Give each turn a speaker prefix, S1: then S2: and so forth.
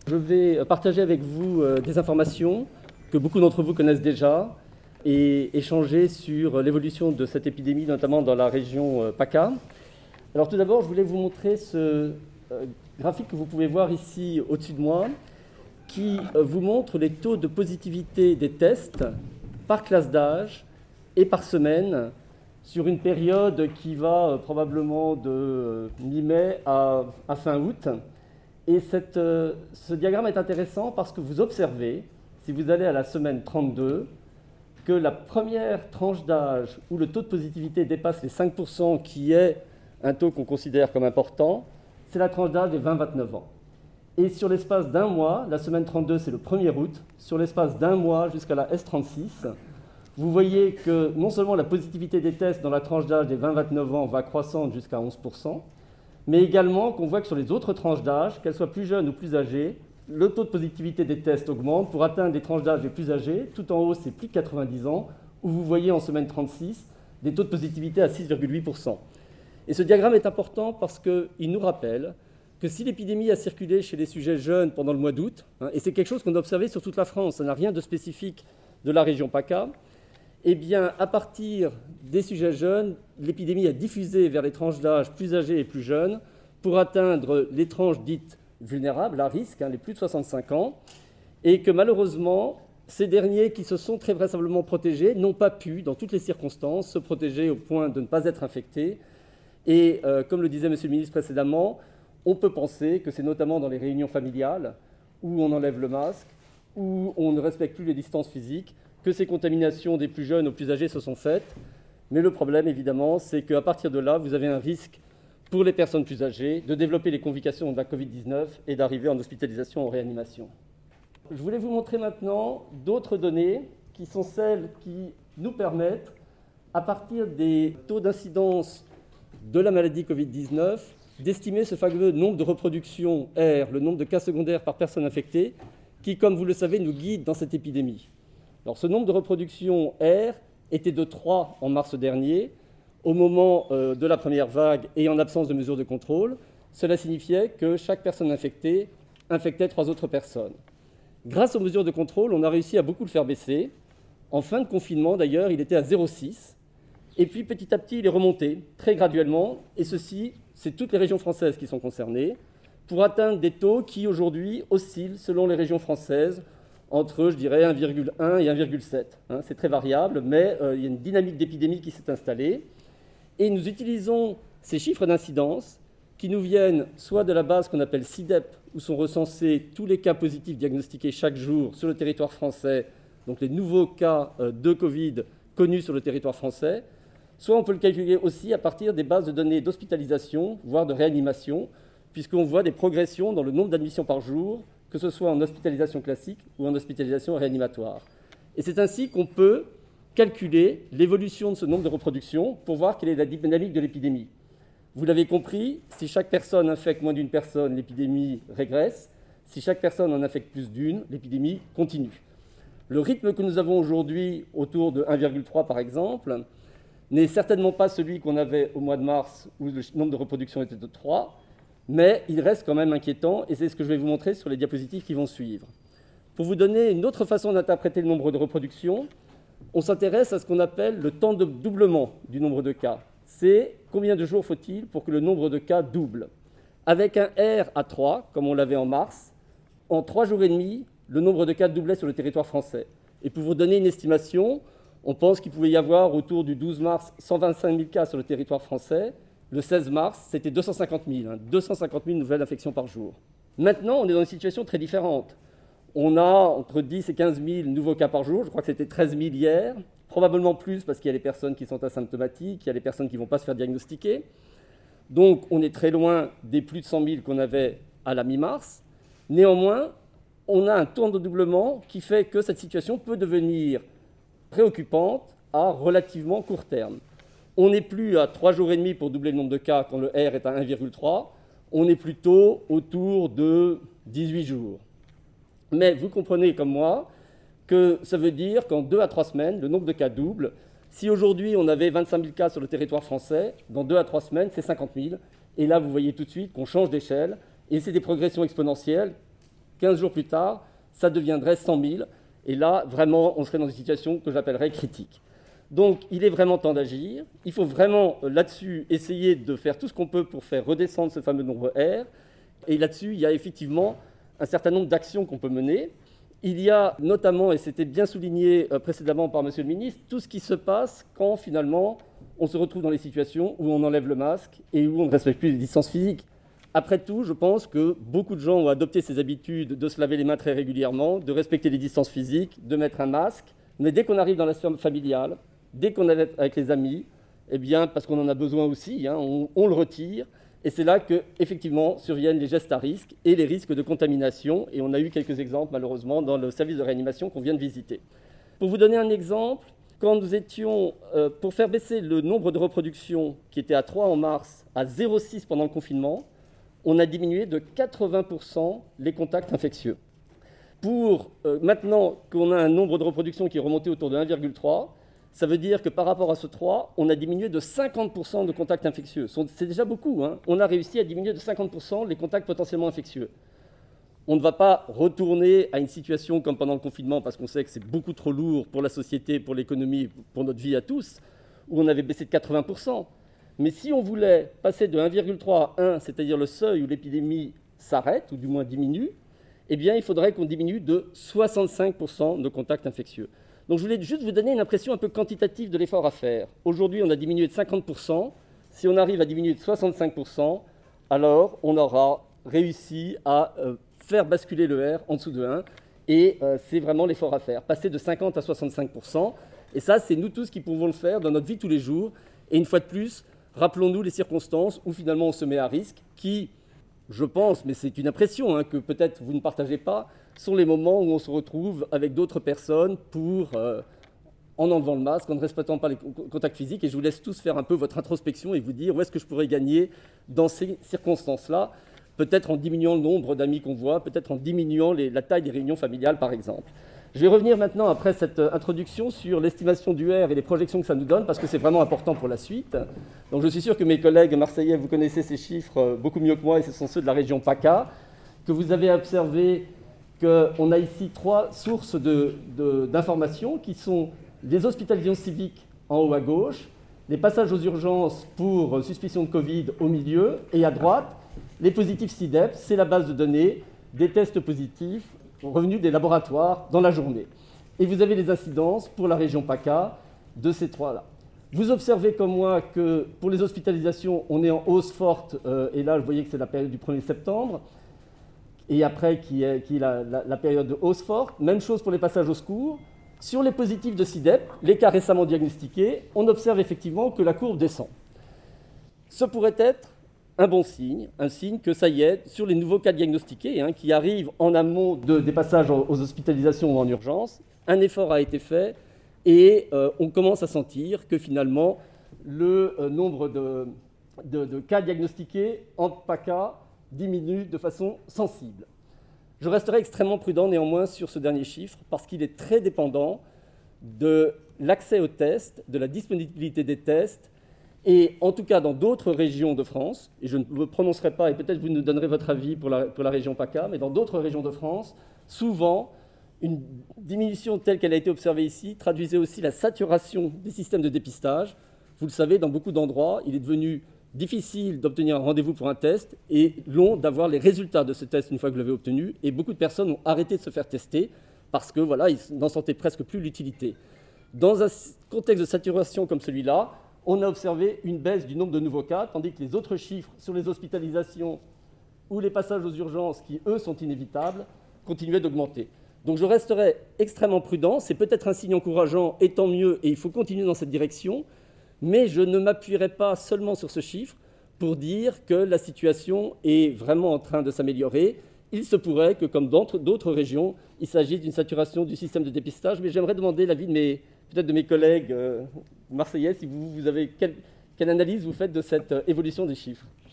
S1: Je vais partager avec vous des informations que beaucoup d'entre vous connaissent déjà et échanger sur l'évolution de cette épidémie, notamment dans la région PACA. Alors tout d'abord, je voulais vous montrer ce graphique que vous pouvez voir ici au-dessus de moi, qui vous montre les taux de positivité des tests par classe d'âge et par semaine sur une période qui va probablement de mi-mai à fin août. Et ce diagramme est intéressant parce que vous observez, si vous allez à la semaine 32, que la première tranche d'âge où le taux de positivité dépasse les 5%, qui est un taux qu'on considère comme important, c'est la tranche d'âge des 20-29 ans. Et sur l'espace d'un mois, la semaine 32, c'est le 1er août, sur l'espace d'un mois jusqu'à la S36, vous voyez que non seulement la positivité des tests dans la tranche d'âge des 20-29 ans va croissante jusqu'à 11%, mais également qu'on voit que sur les autres tranches d'âge, qu'elles soient plus jeunes ou plus âgées, le taux de positivité des tests augmente pour atteindre les tranches d'âge les plus âgées. Tout en haut, c'est plus de 90 ans, où vous voyez en semaine 36 des taux de positivité à 6,8%. Et ce diagramme est important parce qu'il nous rappelle que si l'épidémie a circulé chez les sujets jeunes pendant le mois d'août, et c'est quelque chose qu'on a observé sur toute la France, ça n'a rien de spécifique de la région PACA, eh bien, à partir des sujets jeunes, l'épidémie a diffusé vers les tranches d'âge plus âgées et plus jeunes pour atteindre les tranches dites vulnérables, à risque, les plus de 65 ans, et que malheureusement, ces derniers qui se sont très vraisemblablement protégés n'ont pas pu, dans toutes les circonstances, se protéger au point de ne pas être infectés. Et comme le disait M. le ministre précédemment, on peut penser que c'est notamment dans les réunions familiales, où on enlève le masque, où on ne respecte plus les distances physiques, que ces contaminations des plus jeunes aux plus âgés se sont faites. Mais le problème, évidemment, c'est qu'à partir de là, vous avez un risque pour les personnes plus âgées de développer les complications de la Covid-19 et d'arriver en hospitalisation, en réanimation. Je voulais vous montrer maintenant d'autres données qui sont celles qui nous permettent, à partir des taux d'incidence de la maladie Covid-19, d'estimer ce fameux nombre de reproductions R, le nombre de cas secondaires par personne infectée, qui, comme vous le savez, nous guide dans cette épidémie. Alors, ce nombre de reproductions R était de 3 en mars dernier, au moment de la première vague et en absence de mesures de contrôle. Cela signifiait que chaque personne infectée infectait 3 autres personnes. Grâce aux mesures de contrôle, on a réussi à beaucoup le faire baisser. En fin de confinement, d'ailleurs, il était à 0,6. Et puis, petit à petit, il est remonté, très graduellement. Et ceci, c'est toutes les régions françaises qui sont concernées, pour atteindre des taux qui, aujourd'hui, oscillent, selon les régions françaises, entre, je dirais, 1,1 et 1,7. C'est très variable, mais il y a une dynamique d'épidémie qui s'est installée. Et nous utilisons ces chiffres d'incidence qui nous viennent soit de la base qu'on appelle CIDEP, où sont recensés tous les cas positifs diagnostiqués chaque jour sur le territoire français, donc les nouveaux cas de Covid connus sur le territoire français, soit on peut le calculer aussi à partir des bases de données d'hospitalisation, voire de réanimation, puisqu'on voit des progressions dans le nombre d'admissions par jour, que ce soit en hospitalisation classique ou en hospitalisation réanimatoire. Et c'est ainsi qu'on peut calculer l'évolution de ce nombre de reproductions pour voir quelle est la dynamique de l'épidémie. Vous l'avez compris, si chaque personne infecte moins d'une personne, l'épidémie régresse. Si chaque personne en infecte plus d'une, l'épidémie continue. Le rythme que nous avons aujourd'hui, autour de 1,3 par exemple, n'est certainement pas celui qu'on avait au mois de mars, où le nombre de reproductions était de 3, mais il reste quand même inquiétant, et c'est ce que je vais vous montrer sur les diapositives qui vont suivre. Pour vous donner une autre façon d'interpréter le nombre de reproductions, on s'intéresse à ce qu'on appelle le temps de doublement du nombre de cas. C'est combien de jours faut-il pour que le nombre de cas double. Avec un R à 3, comme on l'avait en mars, en 3 jours et demi, le nombre de cas doublait sur le territoire français. Et pour vous donner une estimation, on pense qu'il pouvait y avoir autour du 12 mars 125 000 cas sur le territoire français. Le 16 mars, c'était 250 000, 250 000 nouvelles infections par jour. Maintenant, on est dans une situation très différente. On a entre 10 et 15 000 nouveaux cas par jour. Je crois que c'était 13 000 hier. Probablement plus parce qu'il y a les personnes qui sont asymptomatiques, il y a les personnes qui ne vont pas se faire diagnostiquer. Donc, on est très loin des plus de 100 000 qu'on avait à la mi-mars. Néanmoins, on a un temps de doublement qui fait que cette situation peut devenir préoccupante à relativement court terme. On n'est plus à 3 jours et demi pour doubler le nombre de cas quand le R est à 1,3. On est plutôt autour de 18 jours. Mais vous comprenez comme moi que ça veut dire qu'en 2 à 3 semaines, le nombre de cas double. Si aujourd'hui on avait 25 000 cas sur le territoire français, dans 2 à 3 semaines, c'est 50 000. Et là, vous voyez tout de suite qu'on change d'échelle. Et c'est des progressions exponentielles 15 jours plus tard, ça deviendrait 100 000. Et là, vraiment, on serait dans une situation que j'appellerais critique. Donc, il est vraiment temps d'agir. Il faut vraiment, là-dessus, essayer de faire tout ce qu'on peut pour faire redescendre ce fameux nombre R. Et là-dessus, il y a effectivement un certain nombre d'actions qu'on peut mener. Il y a notamment, et c'était bien souligné précédemment par Monsieur le ministre, tout ce qui se passe quand, finalement, on se retrouve dans les situations où on enlève le masque et où on ne respecte plus les distances physiques. Après tout, je pense que beaucoup de gens ont adopté ces habitudes de se laver les mains très régulièrement, de respecter les distances physiques, de mettre un masque. Mais dès qu'on arrive dans la sphère familiale, dès qu'on est avec les amis, eh bien, parce qu'on en a besoin aussi, on le retire. Et c'est là qu'effectivement surviennent les gestes à risque et les risques de contamination. Et on a eu quelques exemples, malheureusement, dans le service de réanimation qu'on vient de visiter. Pour vous donner un exemple, quand nous étions, pour faire baisser le nombre de reproductions qui était à 3 en mars à 0,6 pendant le confinement, on a diminué de 80% les contacts infectieux. Pour maintenant qu'on a un nombre de reproductions qui est remonté autour de 1,3, ça veut dire que par rapport à ce 3, on a diminué de 50% de contacts infectieux. C'est déjà beaucoup. On a réussi à diminuer de 50% les contacts potentiellement infectieux. On ne va pas retourner à une situation comme pendant le confinement, parce qu'on sait que c'est beaucoup trop lourd pour la société, pour l'économie, pour notre vie à tous, où on avait baissé de 80%. Mais si on voulait passer de 1,3 à 1, c'est-à-dire le seuil où l'épidémie s'arrête, ou du moins diminue, eh bien, il faudrait qu'on diminue de 65% de contacts infectieux. Donc je voulais juste vous donner une impression un peu quantitative de l'effort à faire. Aujourd'hui, on a diminué de 50%. Si on arrive à diminuer de 65%, alors on aura réussi à faire basculer le R en dessous de 1. Et c'est vraiment l'effort à faire, passer de 50 à 65%. Et ça, c'est nous tous qui pouvons le faire dans notre vie tous les jours. Et une fois de plus, rappelons-nous les circonstances où finalement on se met à risque, qui, je pense, mais c'est une impression que peut-être vous ne partagez pas, sont les moments où on se retrouve avec d'autres personnes en enlevant le masque, en ne respectant pas les contacts physiques. Et je vous laisse tous faire un peu votre introspection et vous dire où est-ce que je pourrais gagner dans ces circonstances-là, peut-être en diminuant le nombre d'amis qu'on voit, peut-être en diminuant la taille des réunions familiales, par exemple. Je vais revenir maintenant, après cette introduction, sur l'estimation du R et les projections que ça nous donne, parce que c'est vraiment important pour la suite. Donc je suis sûr que mes collègues marseillais, vous connaissez ces chiffres beaucoup mieux que moi, et ce sont ceux de la région PACA, que vous avez observé qu'on a ici 3 sources d'informations, qui sont les hospitalisations civiques en haut à gauche, les passages aux urgences pour suspicion de Covid au milieu, et à droite, les positifs SIDEP, c'est la base de données des tests positifs revenus des laboratoires dans la journée. Et vous avez les incidences pour la région PACA de ces 3-là. Vous observez comme moi que pour les hospitalisations, on est en hausse forte, et là, vous voyez que c'est la période du 1er septembre, et après qui est la période de hausse forte. Même chose pour les passages au secours. Sur les positifs de SIDEP, les cas récemment diagnostiqués, on observe effectivement que la courbe descend. Ce pourrait être un bon signe, un signe que ça y est, sur les nouveaux cas diagnostiqués, qui arrivent en amont des passages aux hospitalisations ou en urgence, un effort a été fait et on commence à sentir que finalement, le nombre de cas diagnostiqués en PACA diminue de façon sensible. Je resterai extrêmement prudent néanmoins sur ce dernier chiffre parce qu'il est très dépendant de l'accès aux tests, de la disponibilité des tests, et en tout cas dans d'autres régions de France, et je ne me prononcerai pas, et peut-être vous nous donnerez votre avis pour la région PACA, mais dans d'autres régions de France, souvent, une diminution telle qu'elle a été observée ici traduisait aussi la saturation des systèmes de dépistage. Vous le savez, dans beaucoup d'endroits, il est devenu difficile d'obtenir un rendez-vous pour un test et long d'avoir les résultats de ce test une fois que vous l'avez obtenu. Et beaucoup de personnes ont arrêté de se faire tester parce que voilà, ils n'en sentaient presque plus l'utilité. Dans un contexte de saturation comme celui-là, on a observé une baisse du nombre de nouveaux cas, tandis que les autres chiffres sur les hospitalisations ou les passages aux urgences, qui eux sont inévitables, continuaient d'augmenter. Donc je resterai extrêmement prudent. C'est peut-être un signe encourageant, et tant mieux, et il faut continuer dans cette direction. Mais je ne m'appuierai pas seulement sur ce chiffre pour dire que la situation est vraiment en train de s'améliorer. Il se pourrait que, comme dans d'autres régions, il s'agisse d'une saturation du système de dépistage. Mais j'aimerais demander l'avis peut-être de mes collègues marseillais, si vous avez quelle analyse vous faites de cette évolution des chiffres.